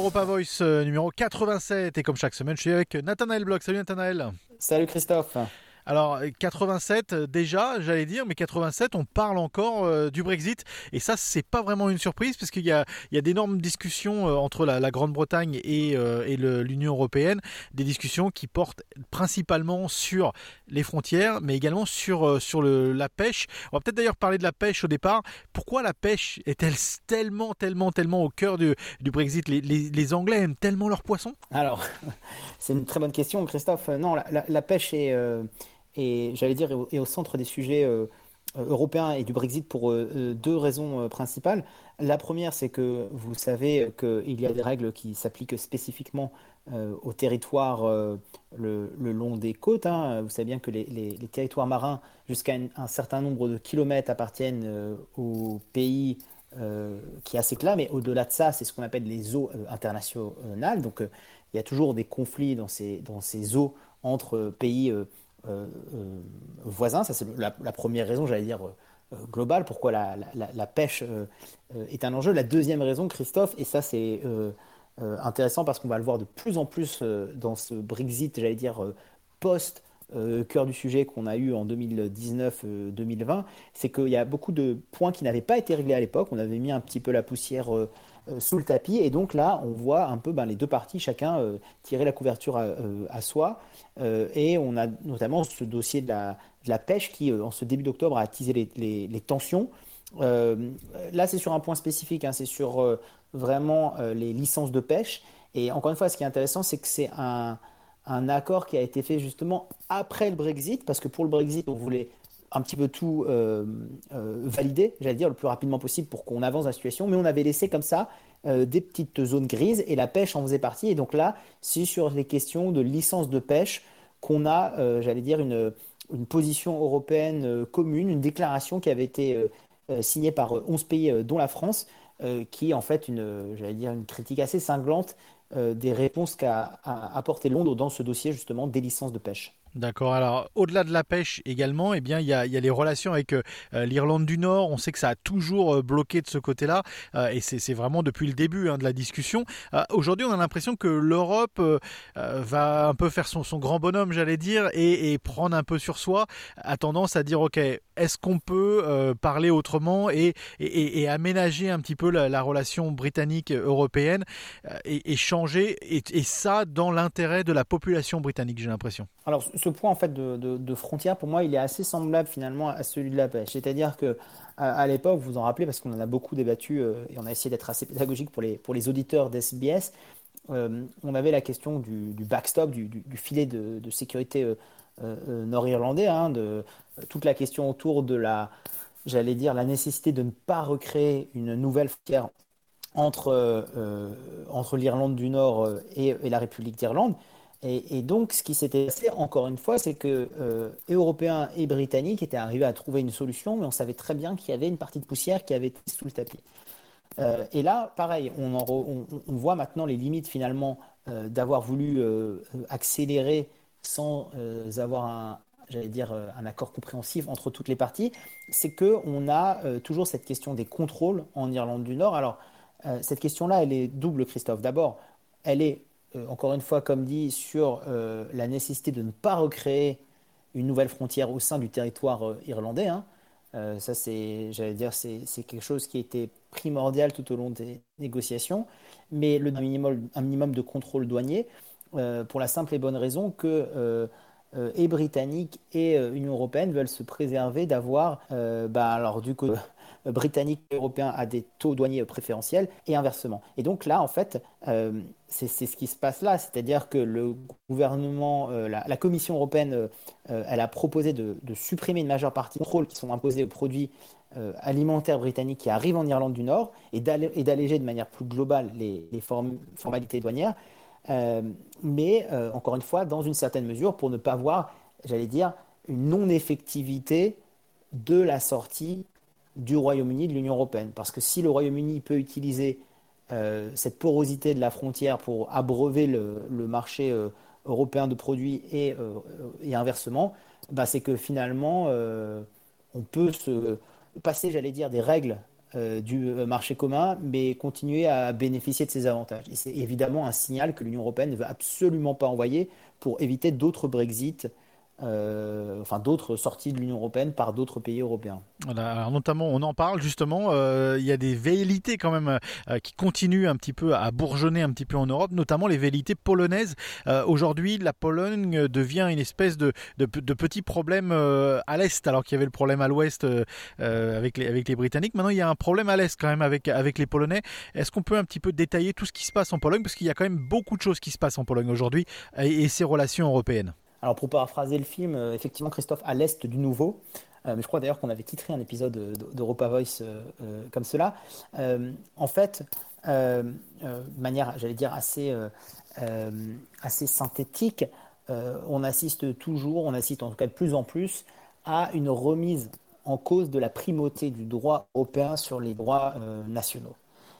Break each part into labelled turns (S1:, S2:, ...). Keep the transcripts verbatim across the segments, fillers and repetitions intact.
S1: Europa Voice euh, numéro quatre-vingt-sept et comme chaque semaine je suis avec Nathanaël Bloch. Salut Nathanaël.
S2: Salut Christophe.
S1: Alors quatre-vingt-sept euh, déjà j'allais dire, mais quatre-vingt-sept on parle encore euh, du Brexit et ça c'est pas vraiment une surprise parce qu'il y a, il y a d'énormes discussions euh, entre la, la Grande-Bretagne et, euh, et le, l'Union Européenne, des discussions qui portent principalement sur les frontières mais également sur, euh, sur le, la pêche. On va peut-être d'ailleurs parler de la pêche au départ. Pourquoi la pêche est-elle tellement tellement tellement au cœur du, du Brexit? les, les, les Anglais aiment tellement leurs poissons?
S2: Alors, c'est une très bonne question Christophe. Non, la, la- la pêche est, euh, est, j'allais dire, est au, est au centre des sujets euh, euh, européens et du Brexit pour euh, euh, deux raisons euh, principales. La première, c'est que vous savez qu'il y a des règles qui s'appliquent spécifiquement euh, aux territoires euh, le, le long des côtes, hein. Vous savez bien que les, les- les territoires marins, jusqu'à une- un certain nombre de kilomètres, appartiennent euh, au pays euh, qui est assez clair, mais au-delà de ça, c'est ce qu'on appelle les eaux euh, internationales. Donc, euh, il y a toujours des conflits dans ces, dans ces eaux entre euh, pays euh, euh, euh, voisins. Ça, c'est le- la, la première raison, j'allais dire, euh, euh, globale, pourquoi la, la- la- la pêche euh, euh, est un enjeu. La deuxième raison, Christophe, et ça, c'est euh, euh, intéressant parce qu'on va le voir de plus en plus euh, dans ce Brexit, j'allais dire, euh, post- euh, cœur du sujet qu'on a eu en deux mille dix-neuf-deux mille vingt, c'est qu'il y a beaucoup de points qui n'avaient pas été réglés à l'époque. On avait mis un petit peu la poussière euh, euh, sous le tapis. Et donc là, on voit un peu ben, les deux parties, chacun euh, tirer la couverture à, euh, à soi. Euh, et on a notamment ce dossier de la, de la pêche qui, euh, en ce début d'octobre, a attisé les, les- les tensions. Euh, Là, c'est sur un point spécifique, hein, c'est sur euh, vraiment euh, les licences de pêche. Et encore une fois, ce qui est intéressant, c'est que c'est un, un accord qui a été fait justement après le Brexit, parce que pour le Brexit, on voulait un petit peu tout euh, euh, valider, j'allais dire, le plus rapidement possible pour qu'on avance la situation, mais on avait laissé comme ça euh, des petites zones grises et la pêche en faisait partie. Et donc là, c'est sur les questions de licence de pêche qu'on a, euh, j'allais dire, une, une position européenne euh, commune, une déclaration qui avait été euh, euh, signée par euh, onze pays, euh, dont la France, euh, qui est en fait une, euh, j'allais dire, une critique assez cinglante euh, des réponses qu'a a apporté Londres dans ce dossier justement des licences de pêche.
S1: D'accord. Alors, au-delà de la pêche également, eh bien, il y a, il y a les relations avec euh, l'Irlande du Nord. On sait que ça a toujours euh, bloqué de ce côté-là, euh, et c'est, c'est vraiment depuis le début hein, de la discussion. Euh, aujourd'hui, on a l'impression que l'Europe euh, euh, va un peu faire son, son grand bonhomme, j'allais dire, et, et prendre un peu sur soi, a tendance à dire, ok, est-ce qu'on peut euh, parler autrement et, et, et- et aménager un petit peu la, la relation britannique-européenne euh, et, et changer, et, et ça dans l'intérêt de la population britannique, j'ai l'impression.
S2: Alors, ce point en fait de, de- de frontière, pour moi, il est assez semblable finalement à celui de la pêche. C'est-à-dire que à, à l'époque, vous vous en rappelez, parce qu'on en a beaucoup débattu euh, et on a essayé d'être assez pédagogique pour les, pour les auditeurs d'S B S, euh, on avait la question du, du backstop, du, du- du filet de, de sécurité euh, euh, euh, nord-irlandais, hein, de euh, toute la question autour de la, j'allais dire, la nécessité de ne pas recréer une nouvelle frontière entre, euh, euh, entre l'Irlande du Nord euh, et, et la République d'Irlande. Et, et donc, ce qui s'était passé, encore une fois, c'est que euh, et Européens et Britanniques étaient arrivés à trouver une solution, mais on savait très bien qu'il y avait une partie de poussière qui avait été sous le tapis. Euh, et là, pareil, on, en re- on- on voit maintenant les limites finalement euh, d'avoir voulu euh, accélérer sans euh, avoir un, j'allais dire, euh, un accord compréhensif entre toutes les parties. C'est que on a euh, toujours cette question des contrôles en Irlande du Nord. Alors, euh, cette question-là, elle est double, Christophe. D'abord, elle est, euh, encore une fois, comme dit, sur euh, la nécessité de ne pas recréer une nouvelle frontière au sein du territoire euh, irlandais, hein. Euh, ça, c'est, j'allais dire, c'est c'est quelque chose qui a été primordial tout au long des négociations, mais le un minimum, un minimum de contrôle douanier, euh, pour la simple et bonne raison que euh, euh, et Britanniques et euh, Union européenne veulent se préserver d'avoir, euh, bah, alors du coup, euh, Britanniques et Européens à des taux douaniers préférentiels et inversement. Et donc là, en fait, euh, c'est c'est ce qui se passe là, c'est-à-dire que le gouvernement, euh, la, la Commission européenne, euh, euh, elle a proposé de, de supprimer une majeure partie des contrôles qui sont imposés aux produits euh, alimentaires britanniques qui arrivent en Irlande du Nord et d'allé- et d'alléger de manière plus globale les, les form- formalités douanières. Euh, mais euh, encore une fois, dans une certaine mesure, pour ne pas voir, j'allais dire, une non-effectivité de la sortie du Royaume-Uni de l'Union européenne. Parce que si le Royaume-Uni peut utiliser euh, cette porosité de la frontière pour abreuver le, le marché euh, européen de produits et, euh, et inversement, bah, c'est que finalement, euh, on peut se passer, j'allais dire, des règles euh, du euh, marché commun, mais continuer à bénéficier de ses avantages. Et c'est évidemment un signal que l'Union européenne ne veut absolument pas envoyer pour éviter d'autres Brexit, euh, enfin d'autres sorties de l'Union européenne par d'autres pays européens.
S1: Voilà, alors notamment, on en parle justement, euh, il y a des velléités quand même euh, qui continuent un petit peu à bourgeonner un petit peu en Europe, notamment les velléités polonaises. Euh, aujourd'hui, la Pologne devient une espèce de, de, de petit problème euh, à l'Est, alors qu'il y avait le problème à l'Ouest euh, euh, avec, les, avec les Britanniques. Maintenant, il y a un problème à l'Est quand même avec, avec les Polonais. Est-ce qu'on peut un petit peu détailler tout ce qui se passe en Pologne? Parce qu'il y a quand même beaucoup de choses qui se passent en Pologne aujourd'hui et, et ses relations européennes.
S2: Alors pour paraphraser le film, euh, effectivement Christophe, à l'est du nouveau, euh, mais je crois d'ailleurs qu'on avait titré un épisode euh, d'Europa Voice euh, euh, comme cela. Euh, en fait, euh, euh, de manière, j'allais dire, assez, euh, euh, assez synthétique, euh, on assiste toujours, on assiste en tout cas de plus en plus à une remise en cause de la primauté du droit européen sur les droits euh, nationaux.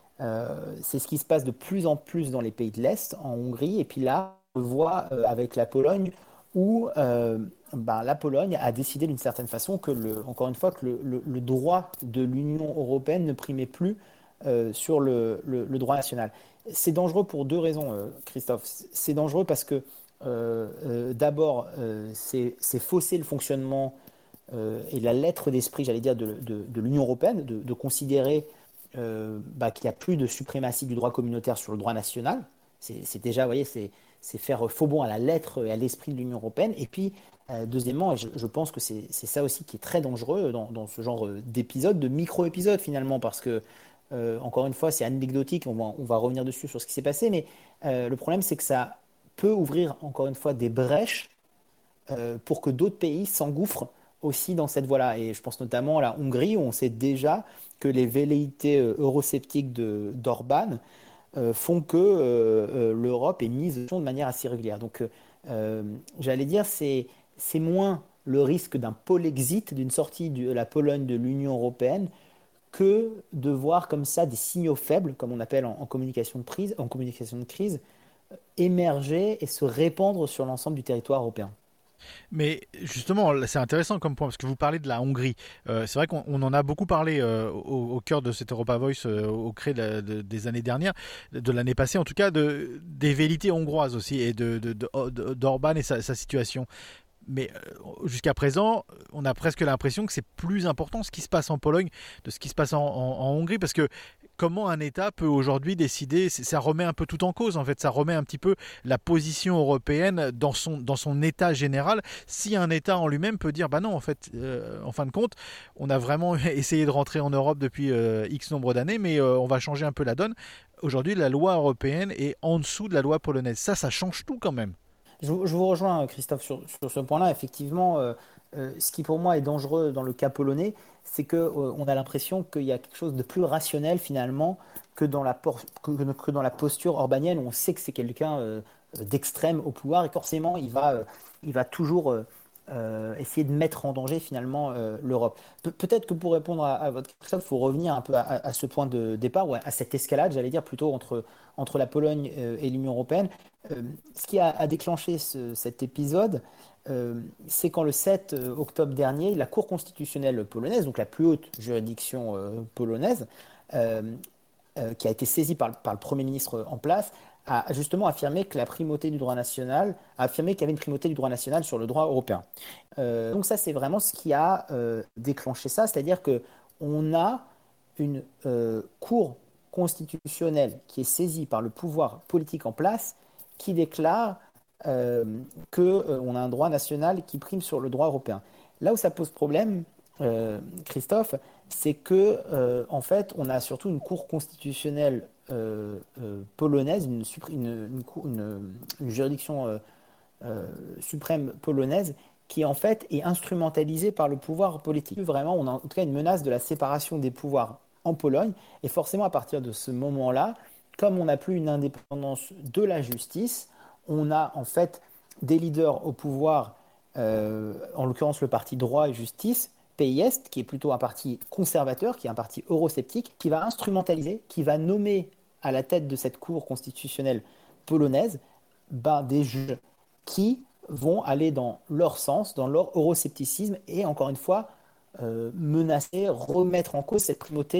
S2: Euh, c'est ce qui se passe de plus en plus dans les pays de l'Est, en Hongrie, et puis là, on le voit euh, avec la Pologne, où euh, ben, la Pologne a décidé d'une certaine façon que, le, encore une fois, que le, le, le droit de l'Union européenne ne primait plus euh, sur le, le, le droit national. C'est dangereux pour deux raisons, euh, Christophe. C'est dangereux parce que, euh, euh, d'abord, euh, c'est fausser le fonctionnement euh, et la lettre d'esprit, j'allais dire, de, de, de l'Union européenne, de, de considérer euh, bah, qu'il n'y a plus de suprématie du droit communautaire sur le droit national. C'est déjà, vous voyez, c'est faire faux bond à la lettre et à l'esprit de l'Union européenne. Et puis, euh, deuxièmement, et je, je pense que c'est ça aussi qui est très dangereux dans, dans ce genre d'épisode, de micro-épisode finalement, parce que, euh, encore une fois, c'est anecdotique, on va, on va revenir dessus sur ce qui s'est passé, mais euh, le problème, c'est que ça peut ouvrir, encore une fois, des brèches euh, pour que d'autres pays s'engouffrent aussi dans cette voie-là. Et je pense notamment à la Hongrie, où on sait déjà que les velléités euh, eurosceptiques d'Orban euh, font que euh, euh, l'Europe est mise de manière assez régulière. Donc, euh, j'allais dire, c'est c'est moins le risque d'un polexit, d'une sortie de la Pologne de l'Union européenne, que de voir comme ça des signaux faibles, comme on appelle en, en communication de prise, en communication de crise, émerger et se répandre sur l'ensemble du territoire européen.
S1: Mais justement, c'est intéressant comme point, parce que vous parlez de la Hongrie. Euh, c'est vrai qu'on on en a beaucoup parlé euh, au, au cœur de cette Europa Voice euh, au cré de la- de- des années dernières, de l'année passée en tout cas, de, des velléités hongroises aussi, et de, de, de- d'Orban et sa, sa situation. Mais euh, jusqu'à présent, on a presque l'impression que c'est plus important ce qui se passe en Pologne de ce qui se passe en, en- en Hongrie, parce que comment un État peut aujourd'hui décider, c'est- ça remet un peu tout en cause en fait, ça remet un petit peu la position européenne dans son, dans son état général. Si un État en lui-même peut dire, bah non, en fait, euh, en fin de compte, on a vraiment essayé de rentrer en Europe depuis euh, X nombre d'années, mais euh, on va changer un peu la donne. Aujourd'hui, la loi européenne est en dessous de la loi polonaise. Ça, ça change tout quand même.
S2: Je, vous je vous rejoins, Christophe, sur, sur ce point-là. Effectivement, euh, euh, ce qui pour moi est dangereux dans le cas polonais, c'est que euh, on a l'impression qu'il y a quelque chose de plus rationnel finalement que dans la, por- que, que dans la posture orbanienne où on sait que c'est quelqu'un euh, d'extrême au pouvoir et forcément il va, euh, il va toujours euh, euh, essayer de mettre en danger finalement euh, l'Europe. Pe- Peut-être que pour répondre à, à votre question, il faut revenir un peu à, à- à ce point de départ, ou à, à cette escalade, j'allais dire plutôt entre, entre la Pologne euh, et l'Union européenne. Euh, Ce qui a, a déclenché ce- cet épisode, euh, c'est quand le sept octobre dernier, la Cour constitutionnelle polonaise, donc la plus haute juridiction euh, polonaise, euh, euh, qui a été saisie par, par le Premier ministre en place, a justement affirmé que la primauté du droit national, a affirmé qu'il y avait une primauté du droit national sur le droit européen. Euh, donc ça, c'est vraiment ce qui a euh, déclenché ça, c'est-à-dire que on a une euh, Cour constitutionnelle qui est saisie par le pouvoir politique en place, qui déclare euh, qu'on a un droit national qui prime sur le droit européen. Là où ça pose problème, euh, Christophe, c'est que euh, en fait, on a surtout une cour constitutionnelle euh, euh, polonaise, une, une, une, une- une juridiction euh, euh, suprême polonaise qui en fait est instrumentalisée par le pouvoir politique. Vraiment, on a en tout cas une menace de la séparation des pouvoirs en Pologne, et forcément à partir de ce moment-là, comme on n'a plus une indépendance de la justice, on a en fait des leaders au pouvoir, euh, en l'occurrence le parti Droit et Justice, P I S, qui est plutôt un parti conservateur, qui est un parti eurosceptique, qui va instrumentaliser, qui va nommer à la tête de cette cour constitutionnelle polonaise ben, des juges qui vont aller dans leur sens, dans leur euroscepticisme, et encore une fois, euh, menacer, remettre en cause cette primauté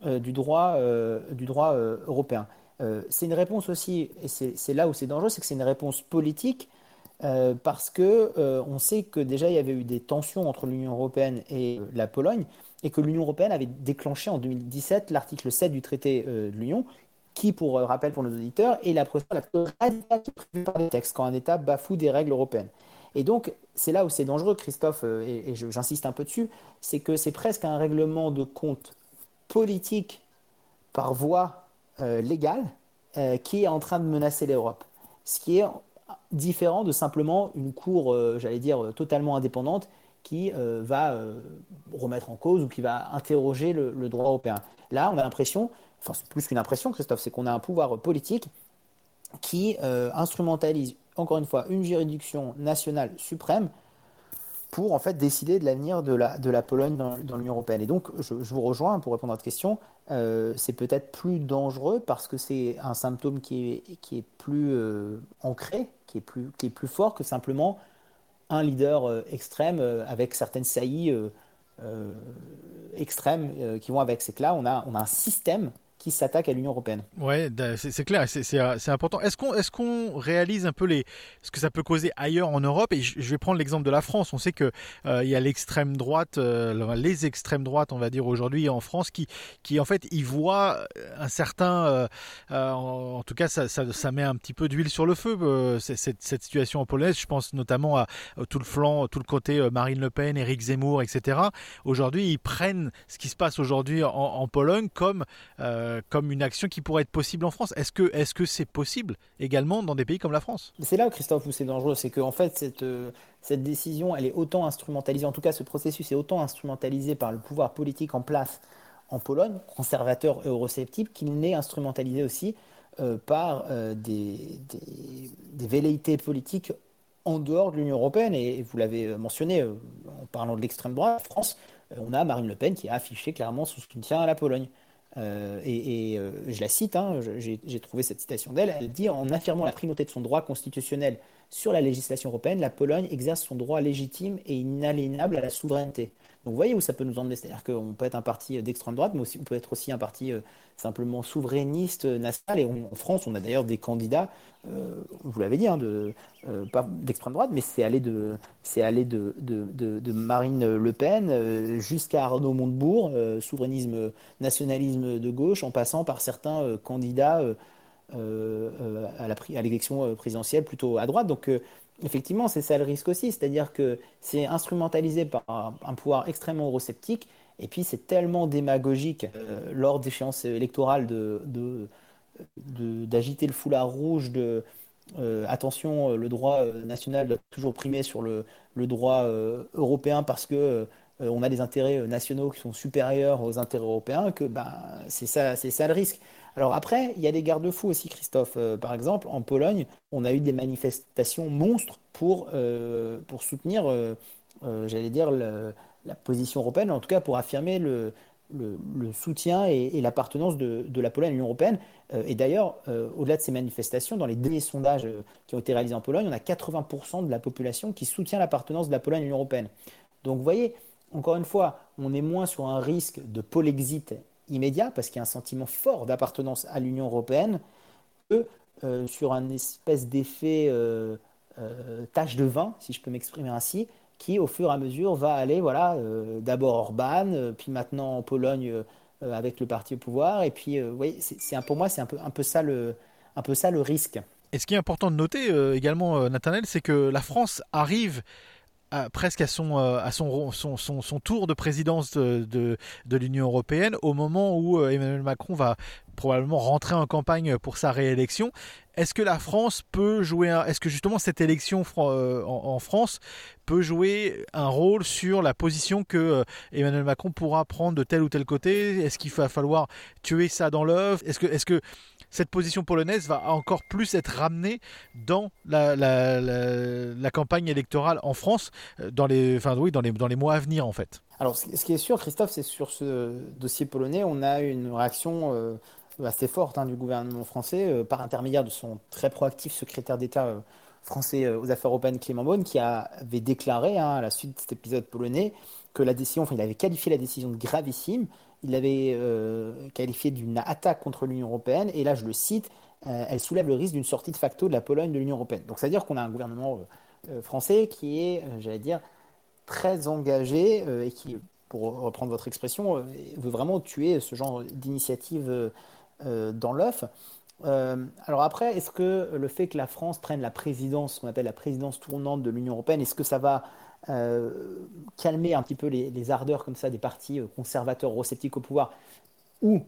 S2: euh, du droit, euh, du droit euh, européen. Euh, c'est une réponse aussi, et c'est c'est là où c'est dangereux, c'est que c'est une réponse politique euh, parce que euh, on sait que déjà il y avait eu des tensions entre l'Union européenne et euh, la Pologne et que l'Union européenne avait déclenché en deux mille dix-sept l'article sept du traité euh, de l'Union qui, pour euh, rappel pour nos auditeurs, est la procédure la plus radicale qui est prévue par les textes quand un État bafoue des règles européennes. Et donc, c'est là où c'est dangereux, Christophe, euh, et, et je- j'insiste un peu dessus, c'est que c'est presque un règlement de compte politique par voie euh, légale euh, qui est en train de menacer l'Europe. Ce qui est différent de simplement une cour, euh, j'allais dire, euh, totalement indépendante qui euh, va euh, remettre en cause ou qui va interroger le, le droit européen. Là, on a l'impression, enfin c'est plus qu'une impression, Christophe, c'est qu'on a un pouvoir politique qui euh, instrumentalise, encore une fois, une juridiction nationale suprême pour en fait décider de l'avenir de la, de la Pologne dans, dans l'Union européenne. Et donc, je, je vous rejoins pour répondre à votre question. Euh, c'est peut-être plus dangereux parce que c'est un symptôme qui est, qui est plus euh, ancré, qui est plus, qui est plus fort que simplement un leader euh, extrême euh, avec certaines saillies euh, euh, extrêmes euh, qui vont avec. C'est que là, on a, on a un système qui s'attaque à l'Union européenne.
S1: Ouais, da- c'est c'est clair, c'est c'est, euh, c'est important. Est-ce qu'on est-ce qu'on réalise un peu les ce que ça peut causer ailleurs en Europe? Et je, je vais prendre l'exemple de la France. On sait que euh, il y a l'extrême droite, euh, les extrêmes droites, on va dire aujourd'hui en France, qui qui en fait y voient un certain, euh, euh, en, en tout cas, ça, ça ça met un petit peu d'huile sur le feu euh, c'est- cette cette situation en polonaise. Je pense notamment à, à tout le flanc, tout le côté euh, Marine Le Pen, Éric Zemmour, et cetera. Aujourd'hui, ils prennent ce qui se passe aujourd'hui en, en Pologne comme euh, comme une action qui pourrait être possible en France. Est-ce que est-ce que c'est possible également dans des pays comme la France?
S2: C'est là, Christophe, où c'est dangereux. C'est qu'en fait, cette, euh, cette décision, elle est autant instrumentalisée, en tout cas, ce processus est autant instrumentalisé par le pouvoir politique en place en Pologne, conservateur et eurosceptique, qu'il n'est instrumentalisé aussi euh, par euh, des, des, des velléités politiques en dehors de l'Union européenne. Et, et vous l'avez euh, mentionné euh, en parlant de l'extrême droite, en France, euh, on a Marine Le Pen qui a affiché clairement son soutien à la Pologne. Euh, et, et, euh, je la cite, hein, j'ai j'ai trouvé cette citation d'elle, elle dit en affirmant la primauté de son droit constitutionnel sur la législation européenne, la Pologne exerce son droit légitime et inaliénable à la souveraineté. Donc vous voyez où ça peut nous emmener, c'est-à-dire qu'on peut être un parti d'extrême droite, mais aussi, on peut être aussi un parti euh, simplement souverainiste euh, national. Et on- en France, on a d'ailleurs des candidats, euh, vous l'avez dit, hein, de, euh, pas d'extrême droite, mais c'est allé de, c'est allé de, de, de- de Marine Le Pen euh, jusqu'à Arnaud Montebourg, euh, souverainisme nationalisme de gauche, en passant par certains euh, candidats euh, euh, à la, pri- à l'élection euh, présidentielle plutôt à droite. Donc, euh, effectivement, c'est ça le risque aussi, c'est-à-dire que c'est instrumentalisé par un, un pouvoir extrêmement eurosceptique, et puis c'est tellement démagogique euh, lors d'échéances électorales de, de- de- d'agiter le foulard rouge de euh, attention, euh, le droit euh, national doit toujours primer sur le, le droit euh, européen parce que euh, on a des intérêts euh, nationaux qui sont supérieurs aux intérêts européens, que ben, c'est ça, c'est ça le risque. Alors après, il y a des garde-fous aussi, Christophe. Euh, par exemple, en Pologne, on a eu des manifestations monstres pour, euh, pour soutenir, euh, euh, j'allais dire, le- la position européenne, en tout cas pour affirmer le, le, le soutien et, et l'appartenance de, de la Pologne à l'Union européenne. Euh, et d'ailleurs, euh, au-delà de ces manifestations, dans les derniers sondages euh, qui ont été réalisés en Pologne, on a quatre-vingts pour cent de la population qui soutient l'appartenance de la Pologne à l'Union européenne. Donc vous voyez, encore une fois, on est moins sur un risque de Polexit immédiat, parce qu'il y a un sentiment fort d'appartenance à l'Union européenne, que euh, sur un espèce d'effet euh, euh, tache de vin, si je peux m'exprimer ainsi, qui au fur et à mesure va aller, voilà, euh, d'abord Orban, euh, puis maintenant en Pologne euh, euh, avec le parti au pouvoir, et puis, euh, vous voyez, c'est, c'est un- pour moi, c'est un peu, un peu ça le, un peu ça le risque.
S1: Et ce qui est important de noter euh, également, euh, Nathanaël, c'est que la France arrive à- presque à son, euh, à son, son, son, son tour de présidence de, de, de l'Union européenne au moment où euh, Emmanuel Macron va probablement rentrer en campagne pour sa réélection. Est-ce que la France peut jouer un, est-ce que justement cette élection fran- euh, en, en France peut jouer un rôle sur la position que euh, Emmanuel Macron pourra prendre de tel ou tel côté? Est-ce qu'il va falloir tuer ça dans l'œuf? Est-ce que, est-ce que cette position polonaise va encore plus être ramenée dans la, la, la, la campagne électorale en France euh, dans les, enfin, oui, dans les, dans les mois à venir en fait?
S2: Alors, ce ce qui est sûr, Christophe, c'est sur ce dossier polonais, on a une réaction euh, assez forte hein, du gouvernement français euh, par intermédiaire de son très proactif secrétaire d'État euh, français euh, aux Affaires européennes, Clément Beaune, qui a- avait déclaré hein, à la suite de cet épisode polonais que la décision, enfin, il avait qualifié la décision de gravissime, il l'avait euh, qualifié d'une attaque contre l'Union européenne, et là je le cite, euh, elle soulève le risque d'une sortie de facto de la Pologne de l'Union européenne. Donc c'est-à-dire qu'on a un gouvernement euh, euh, français qui est, euh, j'allais dire, très engagé euh, et qui, pour reprendre votre expression, euh, veut vraiment tuer ce genre d'initiative euh, euh, dans l'œuf. Euh, alors après, est-ce que le fait que la France prenne la présidence, ce qu'on appelle la présidence tournante de l'Union européenne, est-ce que ça va euh, calmer un petit peu les, les ardeurs comme ça des partis euh, conservateurs, eurosceptiques au pouvoir, ou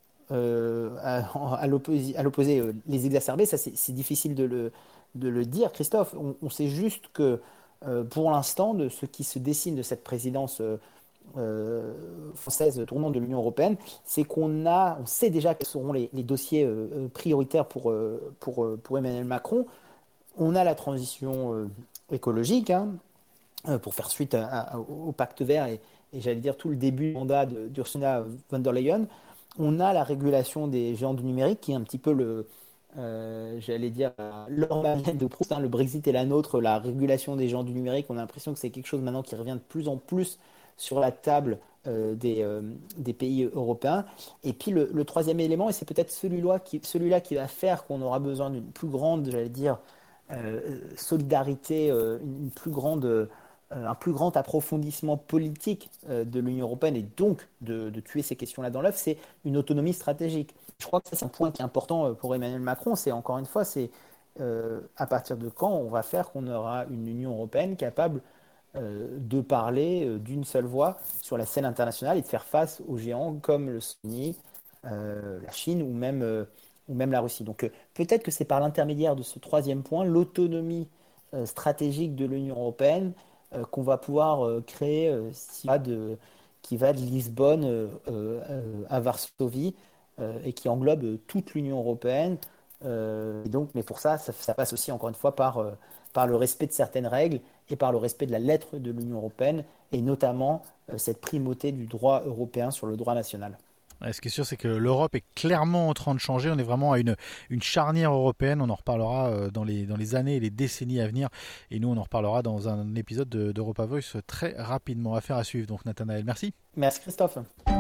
S2: euh, à, à l'opposé, à l'opposé, euh, les exacerber? Ça, c'est c'est difficile de le, de le dire, Christophe. On, on sait juste que euh, pour l'instant, de ce qui se dessine de cette présidence euh, euh, française tournant de l'Union européenne, c'est qu'on a, on sait déjà quels seront les, les dossiers euh, euh, prioritaires pour, euh, pour, euh, pour Emmanuel Macron. On a la transition euh, écologique, hein, euh, pour faire suite à- à- au pacte vert et, et j'allais dire tout le début du mandat de- d'Ursula von der Leyen. On a la régulation des géants du numérique qui est un petit peu le, euh, j'allais dire, euh, leur manuel de Proust, hein. Le Brexit est la nôtre, la régulation des géants du numérique. On a l'impression que c'est quelque chose maintenant qui revient de plus en plus sur la table euh, des, euh, des pays européens. Et puis le, le troisième élément, et c'est peut-être celui-là qui, celui-là qui va faire qu'on aura besoin d'une plus grande, j'allais dire, euh, solidarité, euh, une, une plus grande, euh, un plus grand approfondissement politique euh, de l'Union européenne et donc de, de tuer ces questions-là dans l'œuf, c'est une autonomie stratégique. Je crois que ça, c'est un point qui est important euh, pour Emmanuel Macron. C'est encore une fois, c'est euh, à partir de quand on va faire qu'on aura une Union européenne capable euh, de parler euh, d'une seule voix sur la scène internationale et de faire face aux géants comme le Sony, euh, la Chine ou même, euh, ou même la Russie. Donc euh, peut-être que c'est par l'intermédiaire de ce troisième point, l'autonomie euh, stratégique de l'Union européenne, euh, qu'on va pouvoir euh, créer euh, qui va de, qui va de Lisbonne euh, euh, à Varsovie euh, et qui englobe euh, toute l'Union européenne. Euh, et donc, mais pour ça, ça, ça passe aussi encore une fois par, euh, par le respect de certaines règles et par le respect de la lettre de l'Union européenne et notamment euh, cette primauté du droit européen sur le droit national.
S1: Ouais, ce qui est sûr, c'est que l'Europe est clairement en train de changer. On est vraiment à une, une charnière européenne. On en reparlera euh, dans les, dans les années et les décennies à venir. Et nous, on en reparlera dans un épisode de- d'Europa Voice très rapidement. Affaire à suivre. Donc, Nathanaël, merci.
S2: Merci Christophe.